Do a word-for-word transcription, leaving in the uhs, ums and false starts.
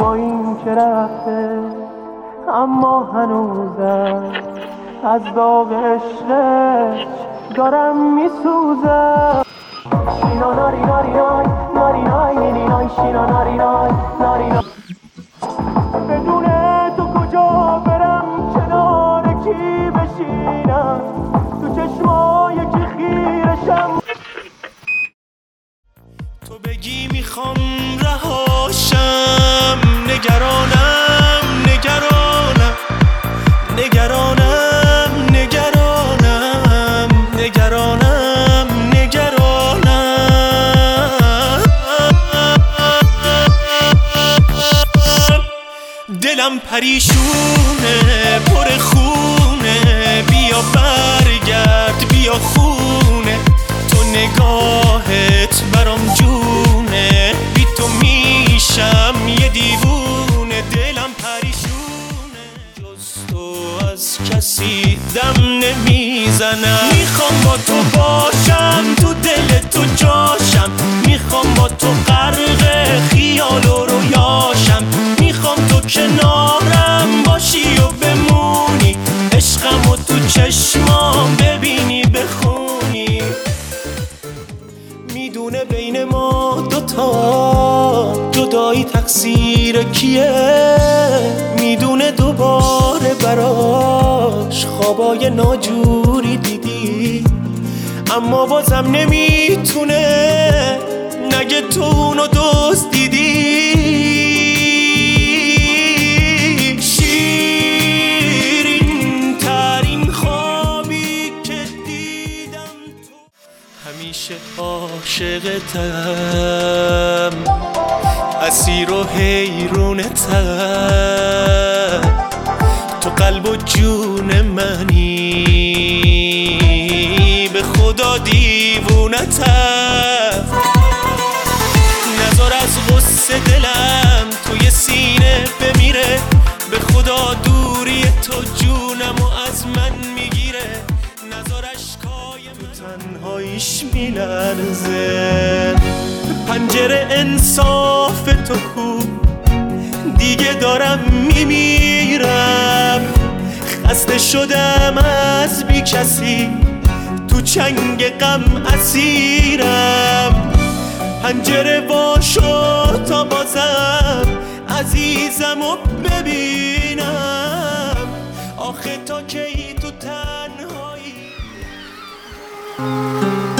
با این که رفته اما هنوزم از داغ عشقش دارم میسوزم. شینا ناری ناری نای ناری نای نینی نای شینا ناری نای ناری نای. بدون تو کجا برم کنار کی بشینم تو چشمای کی خیرشم. تو بگی میخوام رهاشم نگرانم نگرانم نگرانم نگرانم نگرانم نگرانم. دلم پریشونه پر خونه بیا برگرد بیا خونه. تو نگاهت برام جونه بی تو میشم یه دیوونه. دلم پریشونه جز تو از کسی دم نمیزنم. میخوام با تو باشم تو دل تو جاشم. میخوام با تو غرق خیال و رویاشم. میخوام تو کنارم باشی و بمونی. عشقم و تو چشمام ببینی بخونی. میدونه بین ما دوتا جدایی تقصیر کیه. میدونه دوباره براش خوابای ناجوری دیدی. اما بازم نمیتونه نگه تو اونو دوست دیدی. شیرین ترین خوابی که دیدم تو. همیشه عاشقتم اسیر و حیرونتم. تو قلب و جون منی به خدا دیوونتم. نذار از غصه دلم توی سینه بمیره. به خدا دوری تو جونم و از من میگیره. نذار اشکای من تنهاییش میلرزه. پنجره انصاف تو کو دیگه دارم میمیرم. خسته شدم از بی کسی تو چنگ غم اسیرم. پنجره وا شد تا بازم عزیزم رو ببینم. آخه تا کی تو تنهایی.